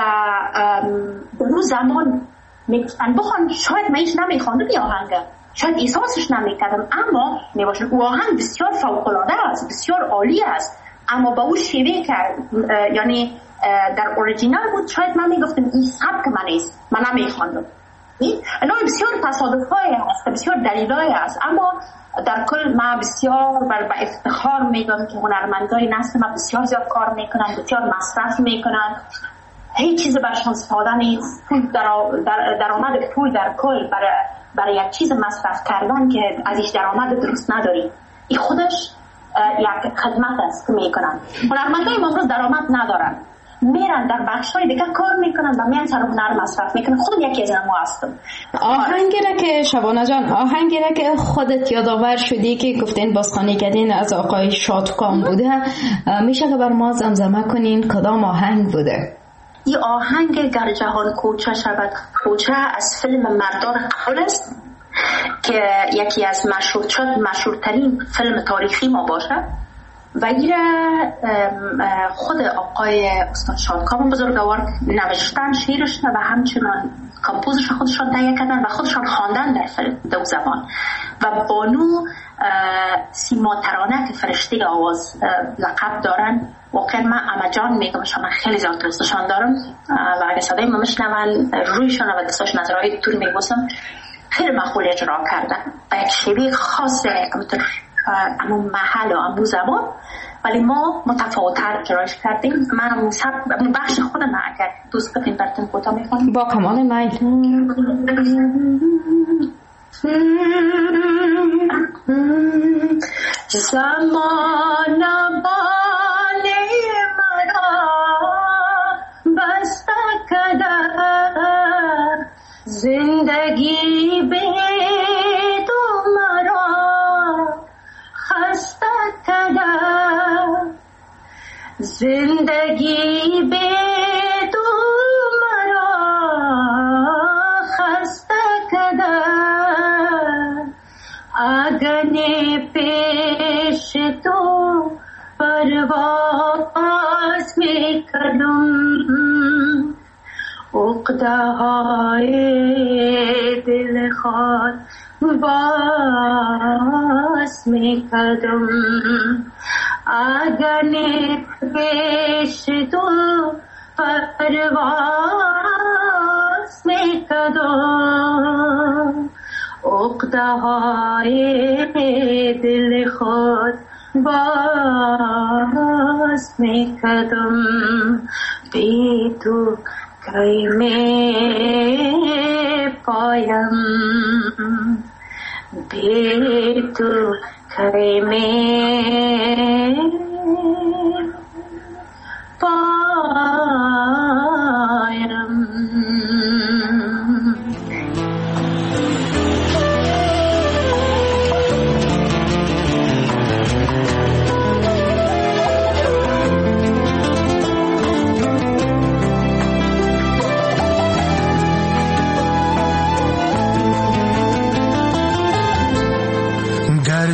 به اون زمان میگفتن بخوان شاید من ایش نمیخواندم این آهنگ، شاید احساسش نمیکردم، اما میباشد او آهنگ بسیار فوق‌العاده است، بسیار عالی است، اما با او شیوه کرد یعنی در اوریجینال بود شاید من میگفتم این سبک من است، من نمیخواندم. اینا بسیار تصادف‌های است، بسیار دلیل‌های است، اما در کل ما بسیار بر با افتخار میگم که هنرمندای نسل ما بسیار زیاد کار میکنن، بسیار مصرف میکنن. هیچ چیز برشان استفاده نیست. در درآمد پول در کل برای برای یک چیز مصرف کردن که ازش درآمد درست نداری، این خودش یک خدمت است که میکنن. هنرمندای ما امروز درآمد ندارن، میرن در بخش‌های دیگه کار میکنن و میان سر هنر مصرف میکنن. خود یکی از ما هستم. آهنگی را که شبانه جان، آهنگی را که خودت یادآور شدی که گفتین بازخوانی کردین از آقای شادکام بوده، میشه که بر ما زمزمه کنین کدام آهنگ بوده؟ این آهنگ گر جهان کوچه شود کوچه از فیلم مردار قبول است که یکی از مشهور شد مشهورترین فیلم تاریخی ما باشه و این خود آقای استاد شادکام بزرگوار نوشتن شعرش و همچنان کمپوزش خودشان تهیه کردن و خودشان خواندن در فیلم دو زبان و بانو سیما ترانه که فرشته آواز لقب دارن. واقعا من اما جان میگم شما خیلی زیاد دوستشان دارم و اگه صدای ما میشنون رویشان و دستاشون از راه دور میبوسم. خیلی مخولی اجرا کردن و یک شیوه خاصه که امو محل و امو زبان، ولی ما متفاوت‌تر اجرایش کردیم. من اون بخش خودم اگر دوست بکنیم براتون کوتاه میخونم با کمال میل. زمان بان مرا بسته کدر زندگی به تو مرا خسته کدر زندگی به تو مرا خسته کدر آگنی پیش تو پرواز میکنم عقده های دل خود باز میکنم آگنی پیش تو پرواز میکنم عقده های دل خود باز میکنم بی تو کی می پایم بی تو کی می پایم.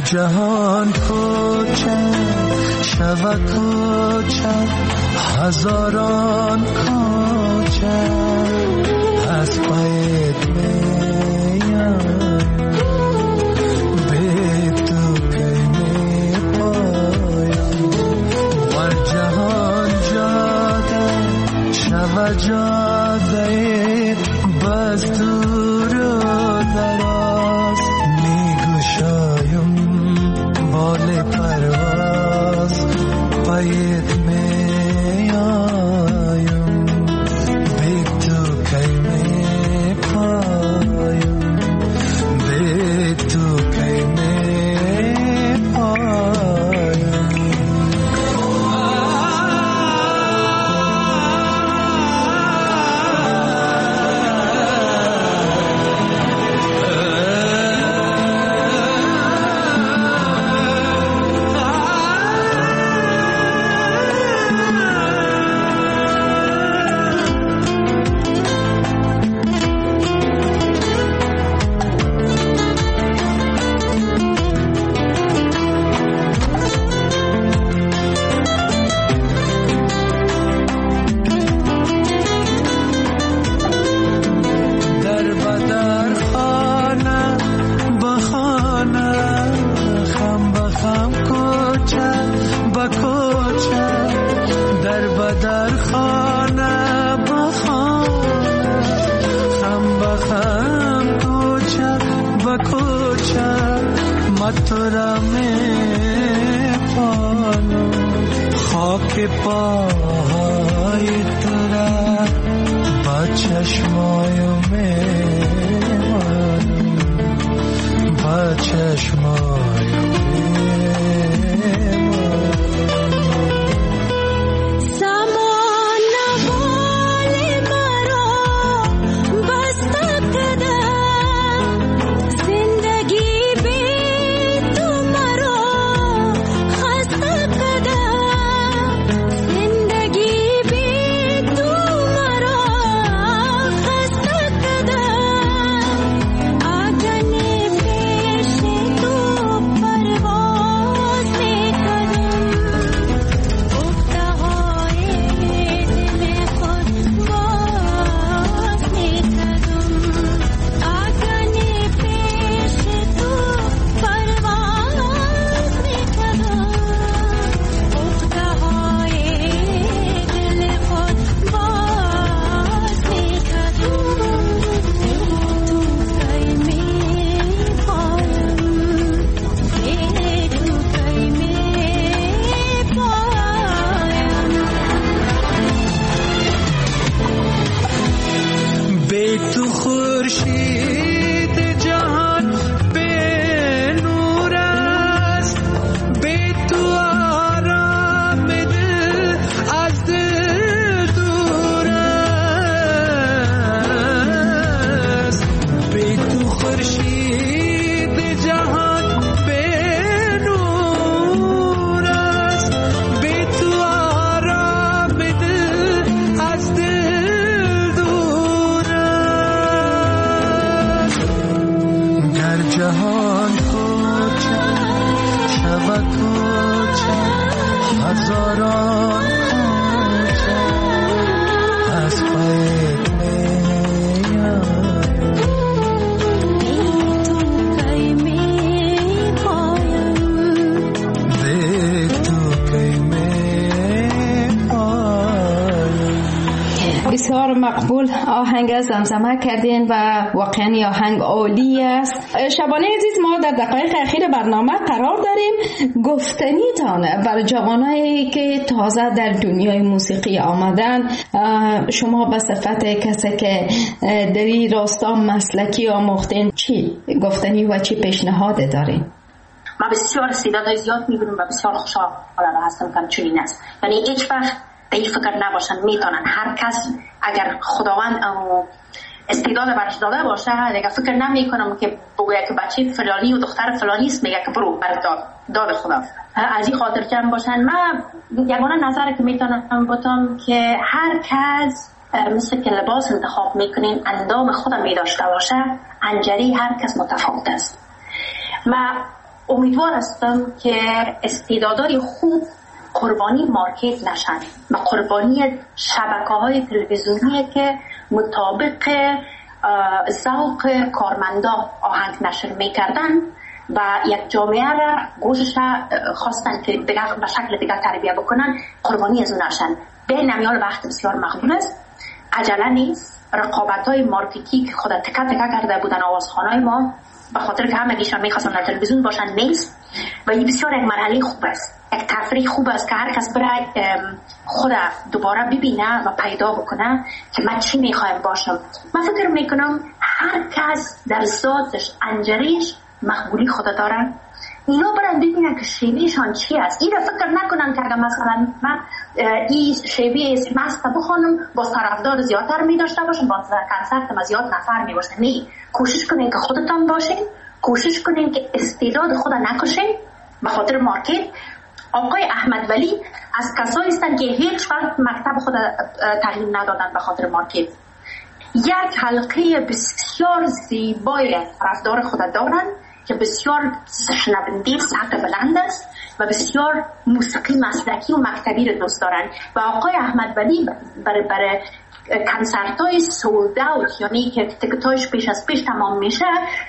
جهان کوچه شود کوچه هزاران کوچه از پایت میان به تو که می پایم ور جهان جاده شود جاده بس دور و دراز می گشایم بال پرواز پایت می آیم به تو کی می پایم به تو کی می پایم خاک پای ترا با چشمایم میمانم با چشمایم بسیار مقبول آهنگ زمزمه کردین و واقعا آهنگ عالی است. شبانه عزیز، ما در دقایق اخیر برنامه قرار داریم گفتنیتان برای جوانایی که تازه در دنیای موسیقی آمدن. شما به صفت کسی که در این راستا مسلکی آموختین چی گفتنی و چی پیشنهاد دارین؟ ما بسیار استعدادهای زیاد می‌بینیم و بسیار خوشحال هستم که چنین است. یعنی هیچ وقت به این فکر نباشن میتونن. هر کس اگر خداوند استعداد برش داده باشه دیگه فکر نمیکنم که بگوید که بچه فلانی و دختر فلانی است، میگه که برو برات داد داد خدا. از این خاطر جمع باشن. من یگانه نظری که میتونم بگم که هر کس مثل که لباس انتخاب میکنین اندام خودم می داشته باشه، انجری هر کس متفاوت است. ما امیدوار هستم که استعدادهای خوب قربانی مارکت نشن و قربانی شبکه‌های تلویزیونی که مطابق ذوق کارمندا آهنگ نشر میکردن و یک جامعه را گوشش خواستن که به شکل دیگر تربیه بکنن، قربانی از اون نشن. به نمیال وقت بسیار مقبول است، عجله نیست. رقابت‌های مارکتی که خود تکه تکه کرده بودن آوازخوان‌های ما به خاطر که همگیشان میخواستن در تلویزیون باشن نیست و این بسیار یک مرحله خوب است، یک تفریح خوب است که هر کس برای خود دوباره ببینه و پیدا بکنه که من چی میخوایم باشم. من فکر میکنم هر کس در ذاتش انجریش مقبولی خود دارن، اینا برن ببینن که شیوهشان چی است. این را فکر نکنن که اگر مثلا من این شیوه مست بخونم با طرفدار زیادتر می داشته باشم، با کنسرت ما زیاد نفر می باشه. نه، کوشش کنین که خودتان باشین، کوشش کنین که استعداد خود نکشین به خاطر مارکت. آقای احمد ولی از کسایی هستند که هیچ وقت مکتب خود تعلیم ندادن به خاطر مارکت. یک حلقه بسیار زیبای طرفدار خود دارن که بسیار شنونده سطح بلند است و بسیار موسیقی مسلکی و مکتبی رو دوست دارن و آقای احمد ولی برای برای کنسرت های سولد اوت، یعنی که تکتاش پیش از پیش تمام میشه،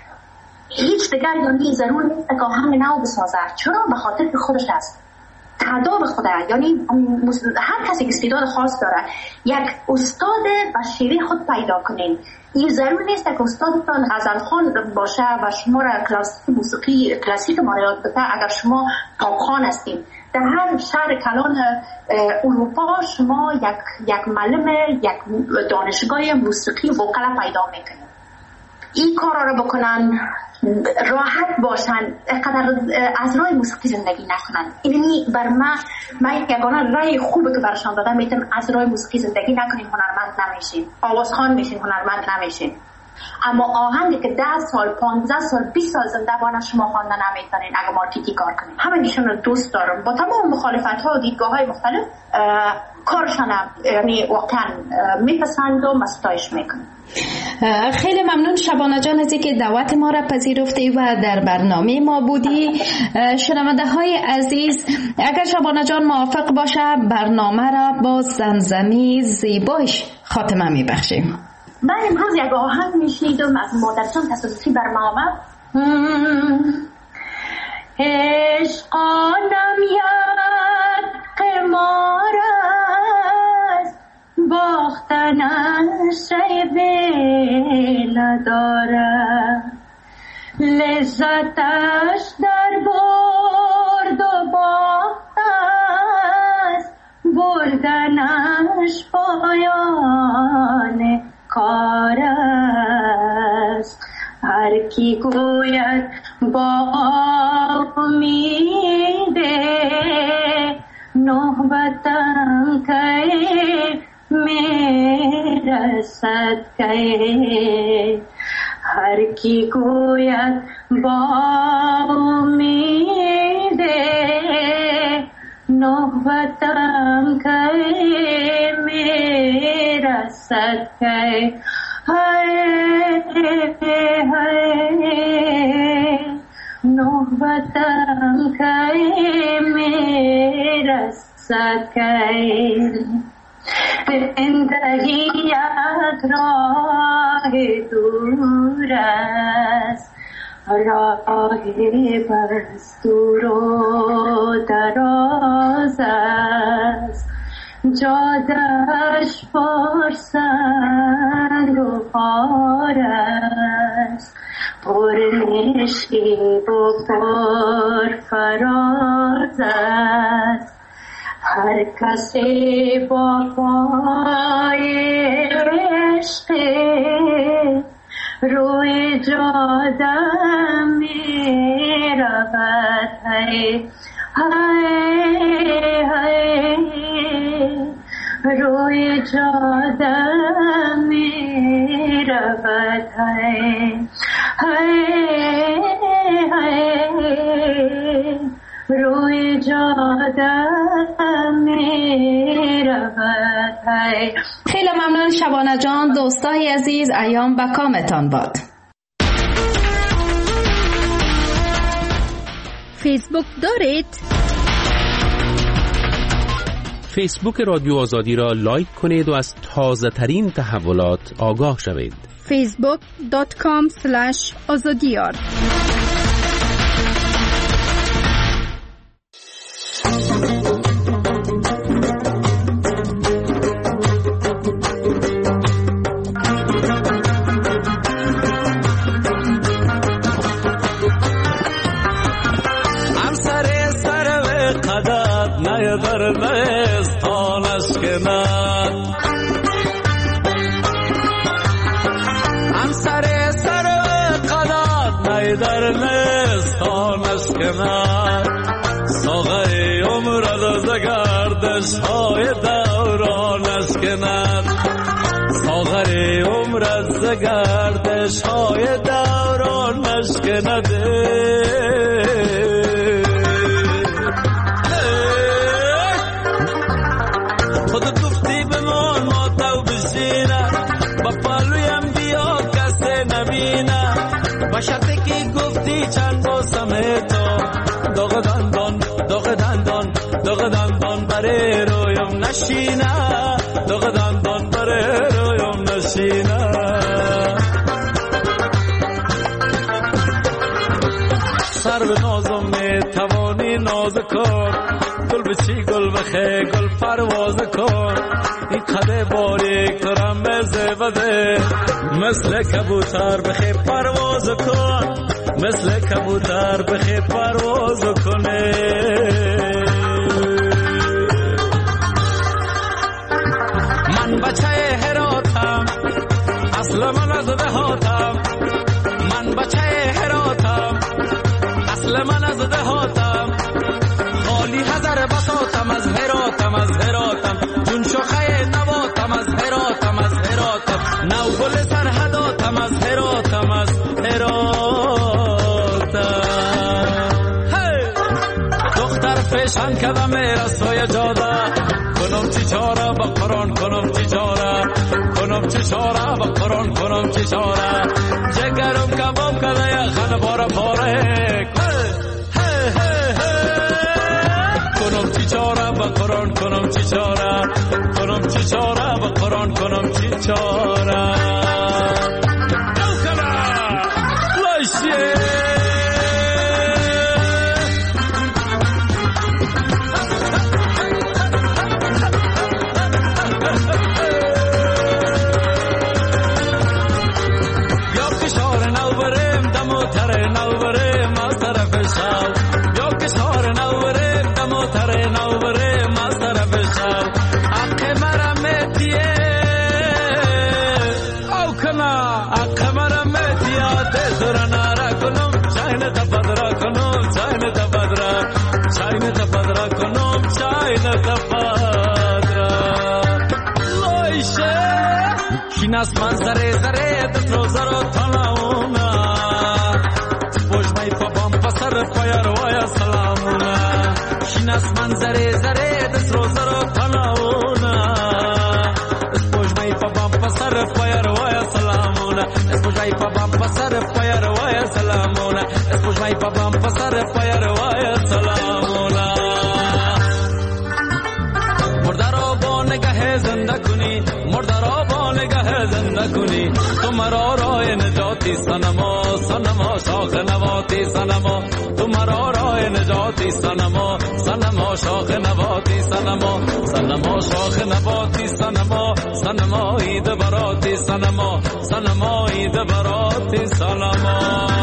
هیچ دیگر یعنی ضرور نیست که آهنگ نو بسازه. چرا؟ به خاطر که خودش است تعداد خوده، یعنی هر کسی استعداد خاص داره. یک استاد و شیوه خود پیدا کنین. این ضرور نیست که استادتان غزلخوان باشه و شما را کلاسیک موسیقی کلاسیک ما را یاد بده اگر شما تاپخوان هستین. در هر شهر کلان اروپا شما یک یک معلم، یک دانشگاه موسیقی وکلا پیدا میکنین. این کارا را بکنن، راحت باشن، قدر از راه موسیقی زندگی نکنن. اینی بر من من یگانه رای خوبه که برشان دادم، میتونم از راه موسیقی زندگی نکنین هنرمند نمیشین، آوازخوان میشین هنرمند نمیشین. اما آهنگی که ده سال، پانزده سال، بیست سال زنده بانه شما خواندن نمیتونین اگه مارکتی کار کنین. همگیشون رو دوست دارم با تمام مخالفت ها و دیدگاه های مختلف، کارشان یعنی واقعا میپسندم و ستایش میکنم. خیلی ممنون شبانه جان از اینکه دعوت ما را پذیرفتی و در برنامه ما بودی. شنونده های عزیز، اگر شبانه جان موافق باشه برنامه را با زمزمی زیبایش خاتمه میبخشیم. من امروز یک آهنگ میشنیدم از مادرجان تصادفی بر ما آمد. عشقانم یک قمار است، باختنش عیب ندارد، لذتش در برد و باخت است، بردنش پایان کار است. هر کی گوید با امیده نوبتم که میرسد که، هر کی گوید با امیده نوبتم که میرسد که، های های نوبتم که میرسد که، زندگی یک راه دور است، راه بس دور و دراز است، جادش پر سنگ و خار است، پر نشیب و پر فراز است. هر کسی با پای عشق روی جاده می رود، های های های روی جاده می رود، های های های روی جاده می رود. خیلی ممنون شبانه جان. دوستای عزیز، ایام به کامتان باد. فیسبوک دارید؟ فیسبوک رادیو آزادی را لایک کنید و از تازه ترین تحولات آگاه شوید. فیسبوک دات کام اسلش آزادیار. ساغر عمر از گردش های دورانش کند، ساغر عمر از گردش های دورانش کند. خودت گفتی بمان ما تو بشینه، با پالویم بیا کسی نبینه، با شرطی که گفتی چند باسمه تو داغ دندان داغ دندان داغ دندان برای رویم نشینه، داغ دندان برای رویم نشینه. سر به نازم میتوانی ناز کن، گل بچی گل بخی گل پرواز کن، این قده باریک ترم مزه بده، مثل کبوتر بخی پرواز کن، مثل کبوتر بخی پرواز کنه. من بچه هراتم، اصل من از دهاتم، من بچه هراتم، اصل من از دهاتم، خالی هزار بساتم از هراتم، از هراتم چون شخه نواتم، از هراتم، از هراتم نو گل سرحداتم، از هراتم، از هراتم. دختر فشان کدم رسوی جاده، کنم چی چاره با قرآن کنم چی چاره، کنم چی چاره با قرآن کنم چی چاره، جگرم کباب کده یا خان باره پاره، کنم چی چاره با قرآن کنم چی چاره، کنم چی چاره با قرآن کنم چی چاره. Kinas man zare zare dro zaro tanauna, spojmai pa bam pasar payar vaya salamuna. Kinas man zare zare dro zaro tanauna, spojmai pa bam pasar payar vaya salamuna, spojmai pa bam pasar payar vaya salamuna, spojmai pa bam pasar payar vaya salamuna. Murdaro bon gahe zanda kuni, murdaro زنده کنی تو مرا راه نجاتی سنما، سنما شاخ نواتی سنما، تو مرا راه نجاتی سنما، سنما شاخ نواتی سنما، سنما شاخ نواتی سنما، سنما عید براتی سنما، سنما عید براتی سنما.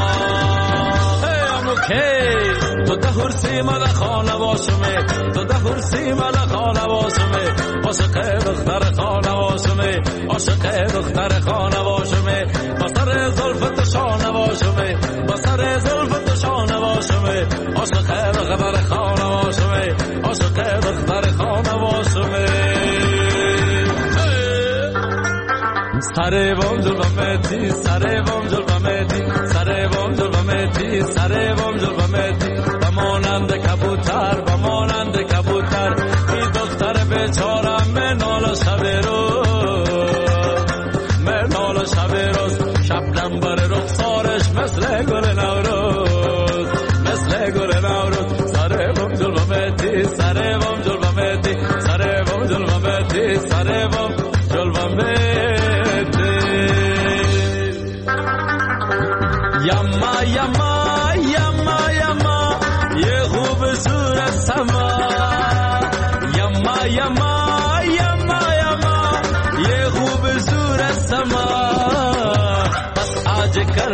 تو ده هرسی مال خانه باشمه، تو ده هرسی مال خانه باشمه، عاشق دختر خانه باشمه، عاشق دختر خانه باشمه، با سر زلفت شانه باشمه، با سر زلفت شانه باشمه، عاشق دختر خانه باشمه، عاشق دختر خانه باشمه. سره بام جلومتی، سره بام جلومتی، سره بام جلومتی، سره بام جلومتی، بمانند کبوتر، بمانند کبوتر، بی دختر بیچارم منال شب روز، منال شب روز، شبنم بر رخسارش مثل گل نوروز، مثل گل نوروز.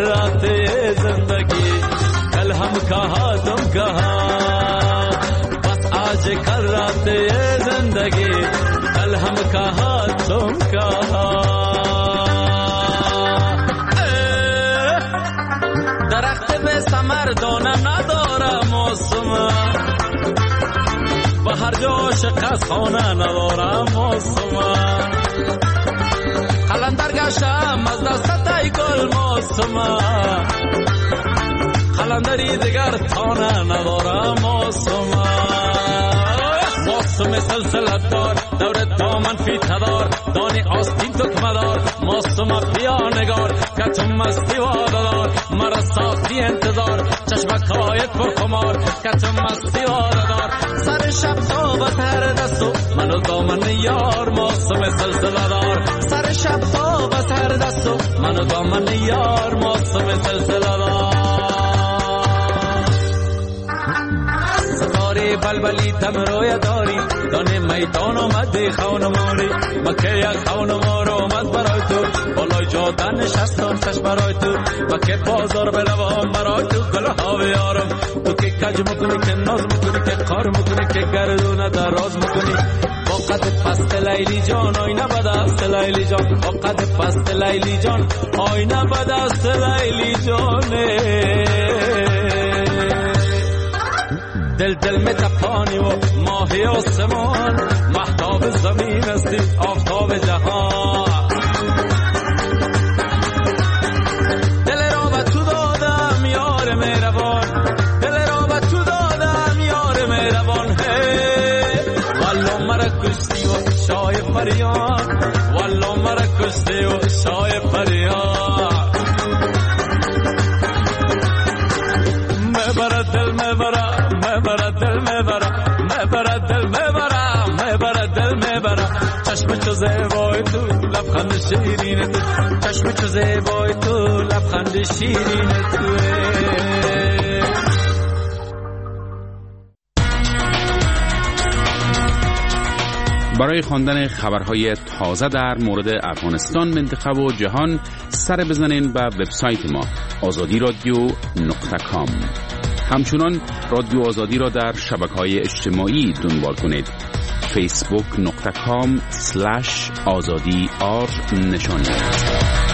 रहा थे जिंदगी कल हम कहा तुम कहा बस आज कर रहा थे जिंदगी कल हम कहा तुम कहा درخت به ثمر دانم ندارم موسم و هر جا عاشق از خانه ندارم موسم قلندر گشتم از دست ای گل موسم قلندری دیگر تانه ندارم موسم موسم سلسلت دار دور دامن فی تدار دانی آستین تکمدار موسم پیانگار که تو مستی واددار مرا ساختی انتظار چشمکایت پر خمار که تو مستی واددار سر شب تابت هر دستو منو دامن یار موسم سلسله دار سر شب تابت هر دستو منو دامن یار موسم سلسله دار ستاره بلبلی تم روی داری دانه میدان آمد خانماری مکه یک خانمار آمد برای تو بالای جاده نشستم چشم برای تو مکه بازار بروم برای تو گل ها بیارم تو که کج میکنی که ناز میکنی که کار میکنی که گردون دراز میکنی با قد پست لیلی جان آینه به دست لیلی جان با قد پست لیلی جان آینه به دست لیلی جانه دل دل میں تپانی و ماهی آسمان مهتاب زمین استی آفتاب جهان دل را به تو دادم یار مهربان دل را به تو دادم یار مهربان والله مرا کشتی و شای فریاد والله مرا کشتی و شای فریاد مبرد دل مبرد مبرد دل مبرد مبرد دل مبرد مبرد دل مبرد چشم تو زیبای تو لبخند شیرین تو چشم تو زیبای تو لبخند شیرین تو برای خواندن خبرهای تازه در مورد افغانستان، منطقه و جهان سر بزنین به وبسایت ما آزادی رادیو نقطه کام. همچنان رادیو آزادی را در شبکه‌های اجتماعی دنبال کنید. فیسبوک نقطه کام سلش آزادی آر نشانی